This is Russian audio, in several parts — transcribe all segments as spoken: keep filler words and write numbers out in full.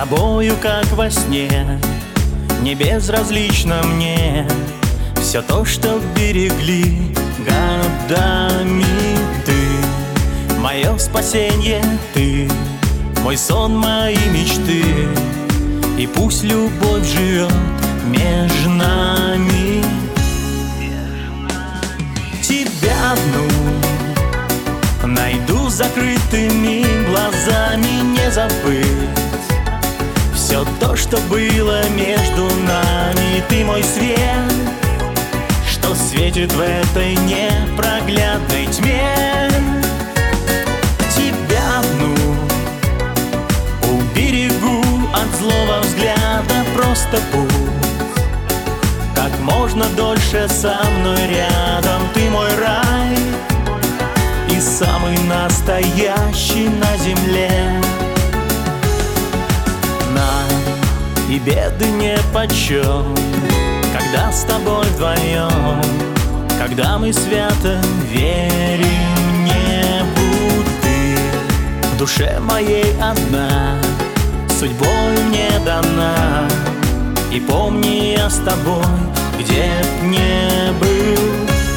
тобою, как во сне, не безразлично мне все то, что берегли годами. Ты мое спасенье, ты мой сон, мои мечты. И пусть любовь живет между нами. Тебя одну найду закрытыми глазами, не забыть все то, что было между нами. Ты мой свет, что светит в этой непроглядной тьме. Тебя одну уберегу от злого взгляда, просто будь как можно дольше со мной рядом. Ты мой рай и самый настоящий на земле. Нам и беды нипочем, когда с тобой вдвоем, когда мы свято верим небу. Ты в душе моей одна, судьбой мне дана. И помни, я с тобой, где б не был.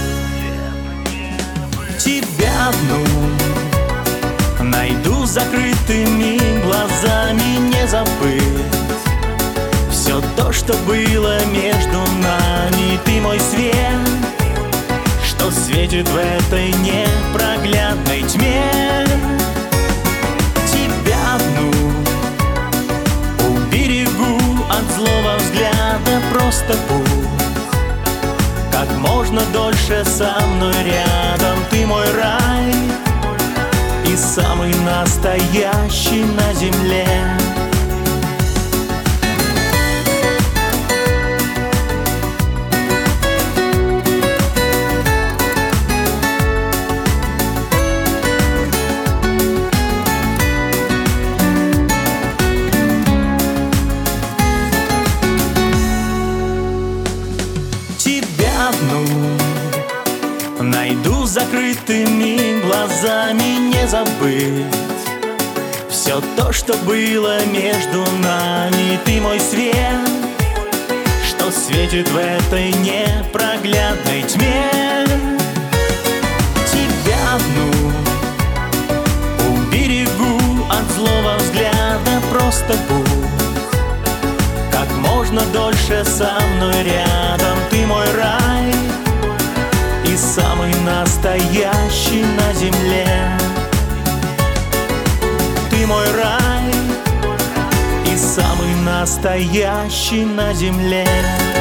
Тебя одну найду закрытыми глазами, не забыть все то, что было между нами. Ты мой свет, что светит в этой непроглядной тьме. Тебя одну уберегу от злого взгляда, просто будь как можно дольше со мной рядом. Ты мой рай и самый настоящий на земле. Найду закрытыми глазами, не забыть все то, что было между нами. Ты мой свет, что светит в этой непроглядной тьме. Тебя одну уберегу от злого взгляда, просто будь как можно дольше со мной рядом. Ты мой рай и самый настоящий на земле. Ты мой рай и самый настоящий на земле.